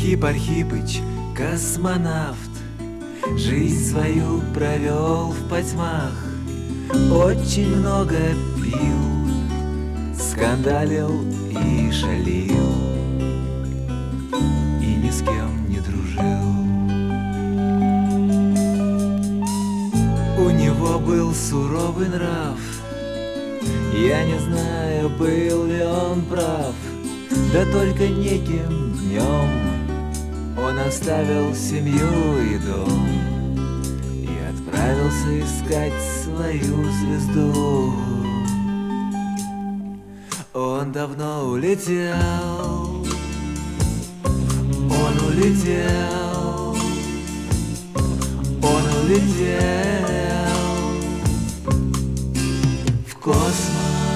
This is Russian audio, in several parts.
Архип Архипыч, космонавт, жизнь свою провел в потьмах. Очень много пил, скандалил и шалил, и ни с кем не дружил. У него был суровый нрав, я не знаю, был ли он прав. Да только неким днем он оставил семью и дом и отправился искать свою звезду. Он давно улетел, он улетел, он улетел в космос.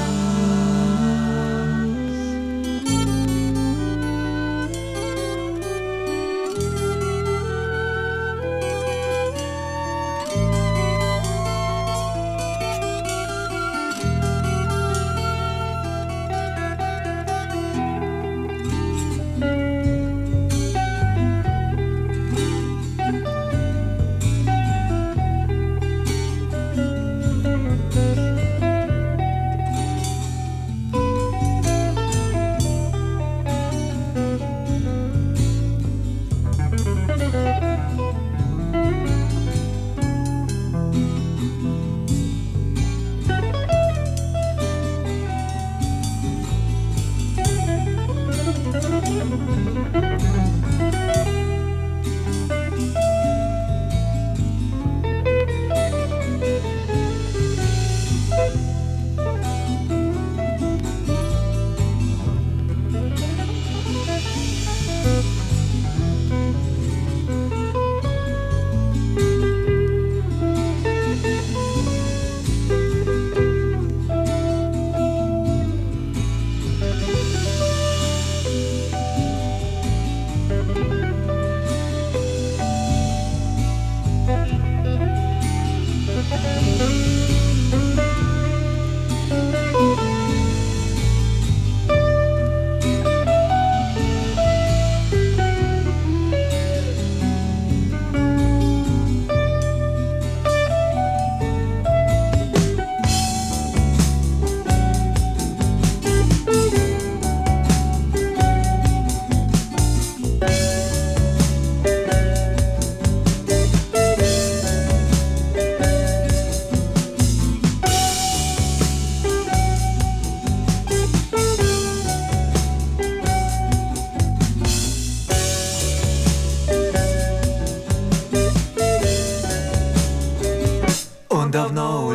Он давно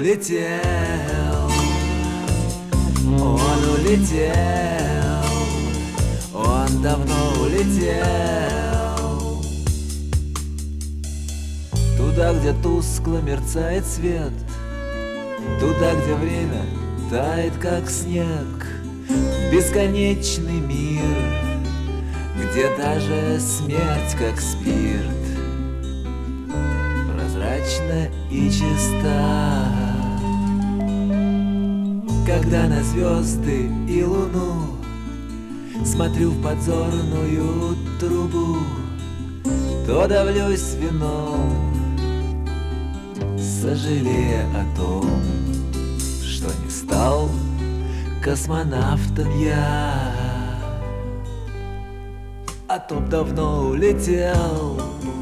улетел, он улетел, он давно улетел туда, где тускло мерцает свет, туда, где время тает, как снег, в бесконечный мир, где даже смерть, как спирт, прозрачна и чиста. Когда на звезды и луну смотрю в подзорную трубу, то давлюсь вином, сожалея о том, что не стал космонавтом я. А то б давно улетел,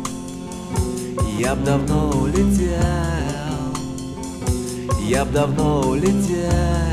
я б давно улетел, я б давно улетел